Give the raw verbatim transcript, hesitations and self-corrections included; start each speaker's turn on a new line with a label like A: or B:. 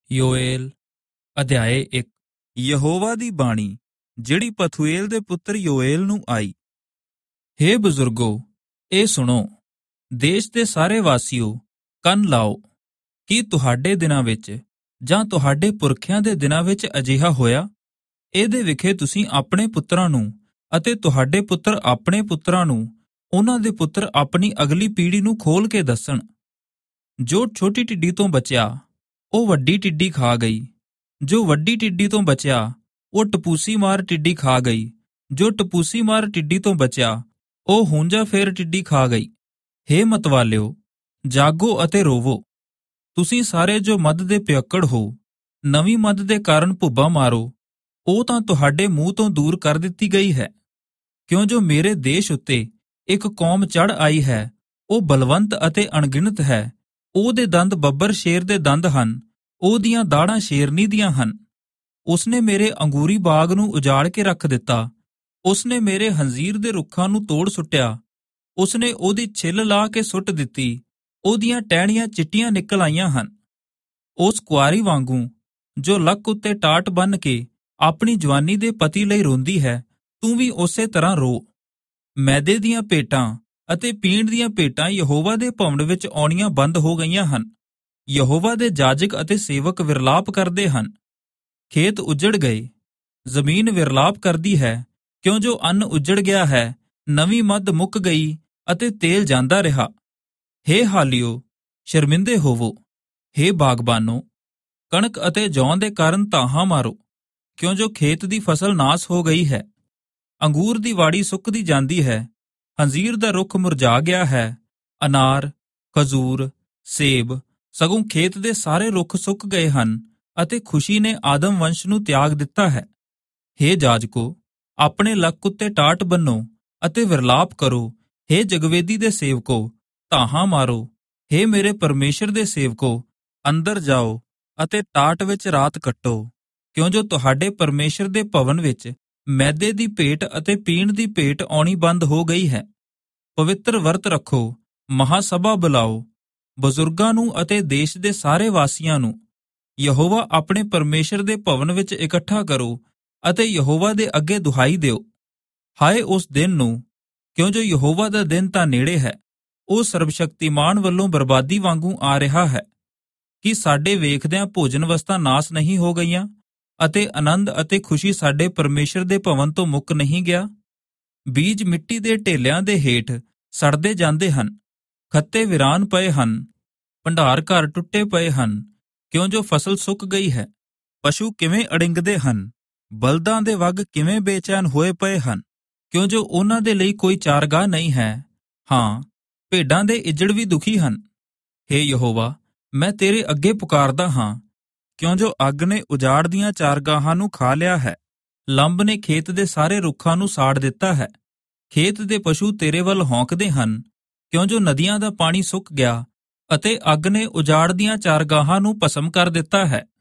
A: ਯੋਏਲ ਅਧਿਆਏ ਇੱਕ।
B: ਯਹੋਵਾ ਦੀ ਬਾਣੀ ਜਿਹੜੀ ਪਥੂਏਲ ਦੇ ਪੁੱਤਰ ਯੋਏਲ ਨੂੰ ਆਈ।
A: ਹੇ ਬਜ਼ੁਰਗੋ, ਇਹ ਸੁਣੋ, ਦੇਸ਼ ਦੇ ਸਾਰੇ ਵਾਸੀਓ, ਕੰਨ ਲਾਓ। ਕੀ ਤੁਹਾਡੇ ਦਿਨਾਂ ਵਿੱਚ ਜਾਂ ਤੁਹਾਡੇ ਪੁਰਖਿਆਂ ਦੇ ਦਿਨਾਂ ਵਿੱਚ ਅਜਿਹਾ ਹੋਇਆ? ਇਹਦੇ ਵਿਖੇ ਤੁਸੀਂ ਆਪਣੇ ਪੁੱਤਰਾਂ ਨੂੰ ਅਤੇ ਤੁਹਾਡੇ ਪੁੱਤਰ ਆਪਣੇ ਪੁੱਤਰਾਂ ਨੂੰ, ਉਹਨਾਂ ਦੇ ਪੁੱਤਰ ਆਪਣੀ ਅਗਲੀ ਪੀੜ੍ਹੀ ਨੂੰ ਖੋਲ ਕੇ ਦੱਸਣ। ਜੋ ਛੋਟੀ ਟਿੱਡੀ ਤੋਂ ਬਚਿਆ ਉਹ ਵੱਡੀ ਟਿੱਡੀ ਖਾ ਗਈ, ਜੋ ਵੱਡੀ ਟਿੱਡੀ ਤੋਂ ਬਚਿਆ ਉਹ ਟਪੂਸੀ ਮਾਰ ਟਿੱਡੀ ਖਾ ਗਈ, ਜੋ ਟਪੂਸੀ ਮਾਰ ਟਿੱਡੀ ਤੋਂ ਬਚਿਆ ਉਹ ਹੂੰਜਾ ਫੇਰ ਟਿੱਡੀ ਖਾ ਗਈ। ਹੇ ਮਤਵਾਲਿਓ, ਜਾਗੋ ਅਤੇ ਰੋਵੋ, ਤੁਸੀਂ ਸਾਰੇ ਜੋ ਮੱਧ ਦੇ ਪਿਅੱਕੜ ਹੋ, ਨਵੀਂ ਮੱਧ ਦੇ ਕਾਰਨ ਭੁੱਬਾ ਮਾਰੋ, ਉਹ ਤਾਂ ਤੁਹਾਡੇ ਮੂੰਹ ਤੋਂ ਦੂਰ ਕਰ ਦਿੱਤੀ ਗਈ ਹੈ। ਕਿਉਂ ਜੋ ਮੇਰੇ ਦੇਸ਼ ਉੱਤੇ ਇੱਕ ਕੌਮ ਚੜ੍ਹ ਆਈ ਹੈ, ਉਹ ਬਲਵੰਤ ਅਤੇ ਅਣਗਿਣਤ ਹੈ। ਉਹਦੇ ਦੰਦ ਬੱਬਰ ਸ਼ੇਰ ਦੇ ਦੰਦ ਹਨ, ਉਹਦੀਆਂ ਦਾੜਾਂ ਸ਼ੇਰਨੀ ਦੀਆਂ ਹਨ। ਉਸਨੇ ਮੇਰੇ ਅੰਗੂਰੀ ਬਾਗ ਨੂੰ ਉਜਾੜ ਕੇ ਰੱਖ ਦਿੱਤਾ, ਉਸਨੇ ਮੇਰੇ ਹੰਜ਼ੀਰ ਦੇ ਰੁੱਖਾਂ ਨੂੰ ਤੋੜ ਸੁੱਟਿਆ, ਉਸਨੇ ਉਹਦੀ ਛਿੱਲ ਲਾ ਕੇ ਸੁੱਟ ਦਿੱਤੀ, ਉਹਦੀਆਂ ਟਹਿਣੀਆਂ ਚਿੱਟੀਆਂ ਨਿਕਲ ਆਈਆਂ ਹਨ। ਉਸ ਕੁਆਰੀ ਵਾਂਗੂ ਜੋ ਲੱਕ ਉੱਤੇ ਟਾਟ ਬੰਨ੍ਹ ਕੇ ਆਪਣੀ ਜਵਾਨੀ ਦੇ ਪਤੀ ਲਈ ਰੋਂਦੀ ਹੈ, ਤੂੰ ਵੀ ਉਸੇ ਤਰ੍ਹਾਂ ਰੋ। ਮੈਦੇ ਦੀਆਂ ਭੇਟਾਂ ਅਤੇ ਪੀਣ ਦੀਆਂ ਭੇਟਾਂ ਯਹੋਵਾ ਦੇ ਭਵਨ ਵਿੱਚ ਆਉਣੀਆਂ ਬੰਦ ਹੋ ਗਈਆਂ ਹਨ। ਯਹੋਵਾ ਦੇ ਜਾਜਕ ਅਤੇ ਸੇਵਕ ਵਿਰਲਾਪ ਕਰਦੇ ਹਨ। ਖੇਤ ਉੱਜੜ ਗਏ, ਜ਼ਮੀਨ ਵਿਰਲਾਪ ਕਰਦੀ ਹੈ, ਕਿਉਂ ਜੋ ਅੰਨ ਉੱਜੜ ਗਿਆ ਹੈ, ਨਵੀਂ ਮੱਧ ਮੁੱਕ ਗਈ ਅਤੇ ਤੇਲ ਜਾਂਦਾ ਰਿਹਾ। ਹੇ ਹਾਲੀਓ, ਸ਼ਰਮਿੰਦੇ ਹੋਵੋ। ਹੇ ਬਾਗਬਾਨੋ, ਕਣਕ ਅਤੇ ਜੌਂ ਦੇ ਕਾਰਨ ਧਾਹਾਂ ਮਾਰੋ, ਕਿਉਂ ਜੋ ਖੇਤ ਦੀ ਫਸਲ ਨਾਸ ਹੋ ਗਈ ਹੈ। ਅੰਗੂਰ ਦੀ ਵਾੜੀ ਸੁੱਕਦੀ ਜਾਂਦੀ ਹੈ, ਹੰਜ਼ੀਰ ਦਾ ਰੁੱਖ ਮੁਰਝਾ ਗਿਆ ਹੈ। ਅਨਾਰ, ਖਜੂਰ, ਸੇਬ, ਸਗੋਂ ਖੇਤ ਦੇ ਸਾਰੇ ਰੁੱਖ ਸੁੱਕ ਗਏ ਹਨ ਅਤੇ ਖੁਸ਼ੀ ਨੇ ਆਦਮ ਵੰਸ਼ ਨੂੰ ਤਿਆਗ ਦਿੱਤਾ ਹੈ। ਹੇ ਜਾਜਕੋ, ਆਪਣੇ ਲੱਕ ਉੱਤੇ ਟਾਟ ਬੰਨੋ ਅਤੇ ਵਿਰਲਾਪ ਕਰੋ। ਹੇ ਜਗਵੇਦੀ ਦੇ ਸੇਵਕੋ, ਧਾਹਾਂ ਮਾਰੋ। ਹੇ ਮੇਰੇ ਪਰਮੇਸ਼ਰ ਦੇ ਸੇਵਕੋ, ਅੰਦਰ ਜਾਓ ਅਤੇ ਟਾਟ ਵਿੱਚ ਰਾਤ ਕੱਟੋ, ਕਿਉਂ ਜੋ ਤੁਹਾਡੇ ਪਰਮੇਸ਼ਰ ਦੇ ਭਵਨ ਵਿੱਚ ਮੈਦੇ ਦੀ ਭੇਟ ਅਤੇ ਪੀਣ ਦੀ ਭੇਟ ਆਉਣੀ ਬੰਦ ਹੋ ਗਈ ਹੈ। ਪਵਿੱਤਰ ਵਰਤ ਰੱਖੋ, ਮਹਾਸਭਾ ਬੁਲਾਓ, ਬਜ਼ੁਰਗਾਂ ਨੂੰ ਅਤੇ ਦੇਸ਼ ਦੇ ਸਾਰੇ ਵਾਸੀਆਂ ਨੂੰ ਯਹੋਵਾ ਆਪਣੇ ਪਰਮੇਸ਼ਰ ਦੇ ਭਵਨ ਵਿੱਚ ਇਕੱਠਾ ਕਰੋ ਅਤੇ ਯਹੋਵਾ ਦੇ ਅੱਗੇ ਦੁਹਾਈ ਦਿਓ। ਹਾਏ ਉਸ ਦਿਨ ਨੂੰ, ਕਿਉਂ ਜੋ ਯਹੋਵਾ ਦਾ ਦਿਨ ਤਾਂ ਨੇੜੇ ਹੈ, ਉਹ ਸਰਬਸ਼ਕਤੀਮਾਨ ਵੱਲੋਂ ਬਰਬਾਦੀ ਵਾਂਗੂ ਆ ਰਿਹਾ ਹੈ। ਕਿ ਸਾਡੇ ਵੇਖਦਿਆਂ ਭੋਜਨ ਵਸਤਾਂ ਨਾਸ ਨਹੀਂ ਹੋ ਗਈਆਂ ਅਤੇ ਆਨੰਦ ਅਤੇ ਖੁਸ਼ੀ ਸਾਡੇ ਪਰਮੇਸ਼ਰ ਦੇ ਭਵਨ ਤੋਂ ਮੁੱਕ ਨਹੀਂ ਗਿਆ? ਬੀਜ ਮਿੱਟੀ ਦੇ ਢੇਲਿਆਂ ਦੇ ਹੇਠ ਸੜਦੇ ਜਾਂਦੇ ਹਨ, ਖੱਤੇ ਵਿਰਾਨ ਪਏ ਹਨ, ਭੰਡਾਰ ਘਰ ਟੁੱਟੇ ਪਏ ਹਨ, ਕਿਉਂ ਜੋ ਫਸਲ ਸੁੱਕ ਗਈ ਹੈ। ਪਸ਼ੂ ਕਿਵੇਂ ਅੜਿੰਗਦੇ ਹਨ, ਬਲਦਾਂ ਦੇ ਵੱਗ ਕਿਵੇਂ ਬੇਚੈਨ ਹੋਏ ਪਏ ਹਨ, ਕਿਉਂ ਜੋ ਉਹਨਾਂ ਦੇ ਲਈ ਕੋਈ ਚਾਰਗਾਹ ਨਹੀਂ ਹੈ। ਹਾਂ, ਭੇਡਾਂ ਦੇ ਇੱਜੜ ਵੀ ਦੁਖੀ ਹਨ। ਹੇ ਯਹੋਵਾ, ਮੈਂ ਤੇਰੇ ਅੱਗੇ ਪੁਕਾਰਦਾ ਹਾਂ, ਕਿਉਂ ਜੋ ਅੱਗ ਨੇ ਉਜਾੜ ਦੀਆਂ ਚਾਰਗਾਹਾਂ ਨੂੰ ਖਾ ਲਿਆ ਹੈ, ਲੰਬ ਨੇ ਖੇਤ ਦੇ ਸਾਰੇ ਰੁੱਖਾਂ ਨੂੰ ਸਾੜ ਦਿੱਤਾ ਹੈ। ਖੇਤ ਦੇ ਪਸ਼ੂ ਤੇਰੇ ਵੱਲ ਹੌਂਕਦੇ ਹਨ, ਕਿਉਂ ਜੋ ਨਦੀਆਂ ਦਾ ਪਾਣੀ ਸੁੱਕ ਗਿਆ ਅਤੇ ਅੱਗ ਨੇ ਉਜਾੜ ਦੀਆਂ ਚਾਰਗਾਹਾਂ ਨੂੰ ਭਸਮ ਕਰ ਦਿੱਤਾ ਹੈ।